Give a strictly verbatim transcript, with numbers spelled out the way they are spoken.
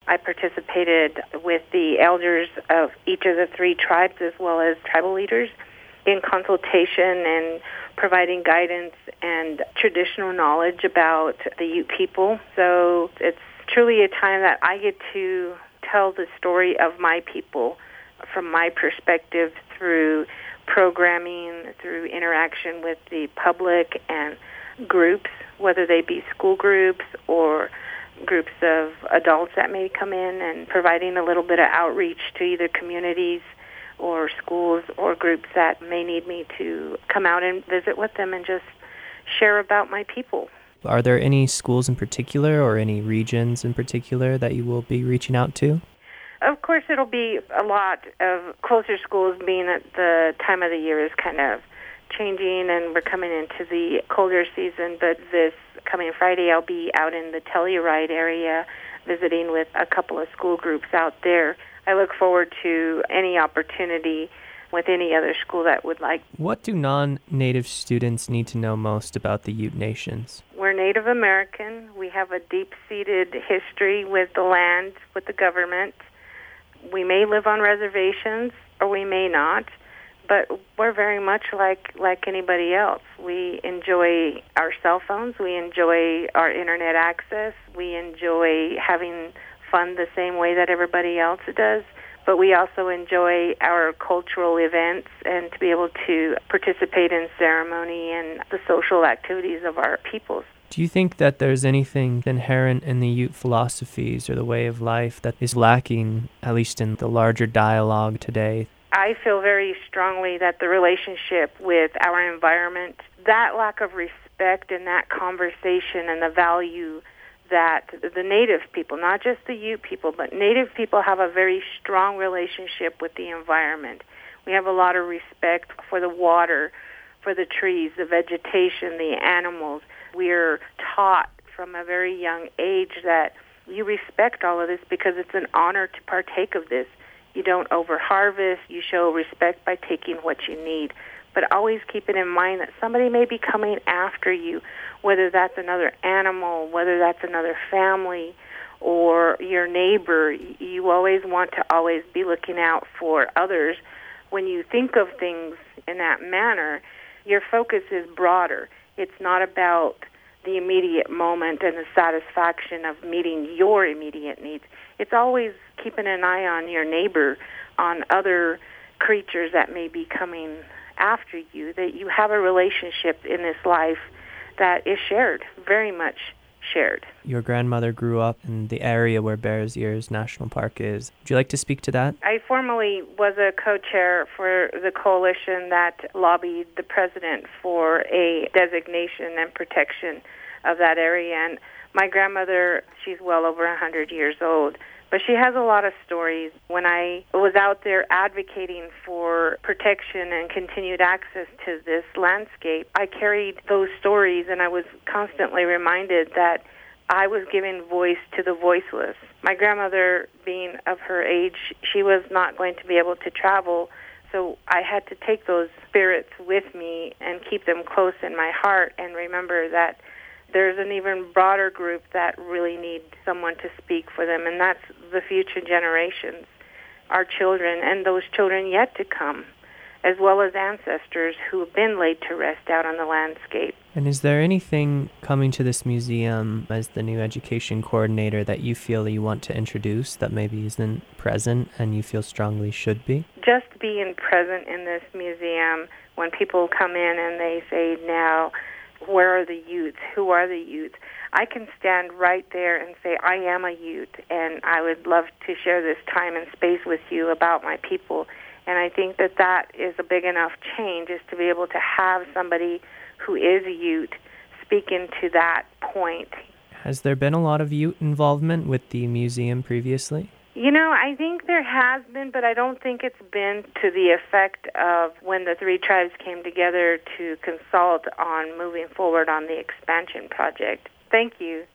I participated with the elders of each of the three tribes as well as tribal leaders in consultation and providing guidance and traditional knowledge about the Ute people. So it's truly a time that I get to tell the story of my people from my perspective through programming, through interaction with the public and groups, whether they be school groups or groups of adults that may come in, and providing a little bit of outreach to either communities or schools or groups that may need me to come out and visit with them and just share about my people. Are there any schools in particular or any regions in particular that you will be reaching out to? Of course, it'll be a lot of closer schools, being that the time of the year is kind of changing and we're coming into the colder season. But this coming Friday, I'll be out in the Telluride area visiting with a couple of school groups out there. I look forward to any opportunity with any other school that would like. What do non-Native students need to know most about the Ute Nations? We're Native American. We have a deep-seated history with the land, with the government. We may live on reservations or we may not, but we're very much like, like anybody else. We enjoy our cell phones. We enjoy our internet access. We enjoy having fun the same way that everybody else does. But we also enjoy our cultural events and to be able to participate in ceremony and the social activities of our peoples. Do you think that there's anything inherent in the Ute philosophies or the way of life that is lacking, at least in the larger dialogue today? I feel very strongly that the relationship with our environment, that lack of respect and that conversation and the value that the Native people, not just the Ute people, but Native people have a very strong relationship with the environment. We have a lot of respect for the water, for the trees, the vegetation, the animals. We're taught from a very young age that you respect all of this because it's an honor to partake of this. You don't overharvest. You show respect by taking what you need. But always keep it in mind that somebody may be coming after you, whether that's another animal, whether that's another family, or your neighbor. You always want to always be looking out for others. When you think of things in that manner, your focus is broader. It's not about the immediate moment and the satisfaction of meeting your immediate needs. It's always keeping an eye on your neighbor, on other creatures that may be coming after you, that you have a relationship in this life that is shared, very much shared. Your grandmother grew up in the area where Bears Ears National Park is. Would you like to speak to that? I formerly was a co-chair for the coalition that lobbied the president for a designation and protection of that area. And my grandmother, she's well over one hundred years old, but she has a lot of stories. When I was out there advocating for protection and continued access to this landscape, I carried those stories, and I was constantly reminded that I was giving voice to the voiceless. My grandmother, being of her age, she was not going to be able to travel, so I had to take those spirits with me and keep them close in my heart and remember that there's an even broader group that really need someone to speak for them, and that's the future generations, our children, and those children yet to come, as well as ancestors who have been laid to rest out on the landscape. And is there anything coming to this museum as the new education coordinator that you feel you want to introduce that maybe isn't present and you feel strongly should be? Just being present in this museum, when people come in and they say, now, where are the Utes? Who are the Utes? I can stand right there and say, I am a Ute, and I would love to share this time and space with you about my people. And I think that that is a big enough change, is to be able to have somebody who is a Ute speaking to that point. Has there been a lot of Ute involvement with the museum previously? You know, I think there has been, but I don't think it's been to the effect of when the three tribes came together to consult on moving forward on the expansion project. Thank you.